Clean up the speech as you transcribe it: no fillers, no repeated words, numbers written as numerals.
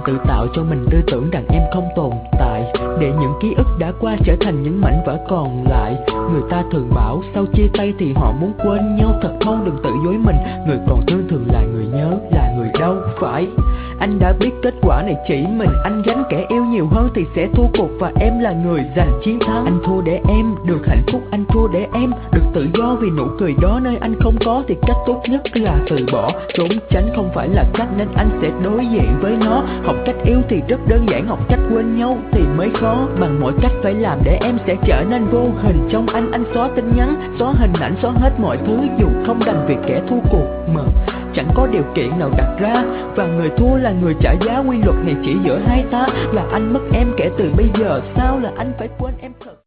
tự tạo cho mình tư tưởng rằng em không tồn tại, để những ký ức đã qua trở thành những mảnh vỡ còn lại. Người ta thường bảo sau chia tay thì họ muốn quên nhau, thật không đừng tự dối mình. Người còn thương thường là người nhớ, là người đâu phải. Anh đã biết kết quả này chỉ mình anh gánh, kẻ yêu nhiều hơn thì sẽ thua cuộc và em là người giành chiến thắng. Anh thua để em được hạnh phúc, anh thua để em được tự do, vì nụ cười đó nơi anh không có thì cách tốt nhất là từ bỏ. Trốn tránh không phải là cách nên anh sẽ đối diện với nó. Học cách yêu thì rất đơn giản, học cách quên nhau thì mới khó. Bằng mọi cách phải làm để em sẽ trở nên vô hình trong anh xóa tin nhắn, xóa hình ảnh, xóa hết mọi thứ, dù không đành việc kẻ thua cuộc mà chẳng có điều kiện nào đặt ra. Và người thua là người trả giá, quy luật này chỉ giữa hai ta. Là anh mất em kể từ bây giờ, sao là anh phải quên em thật.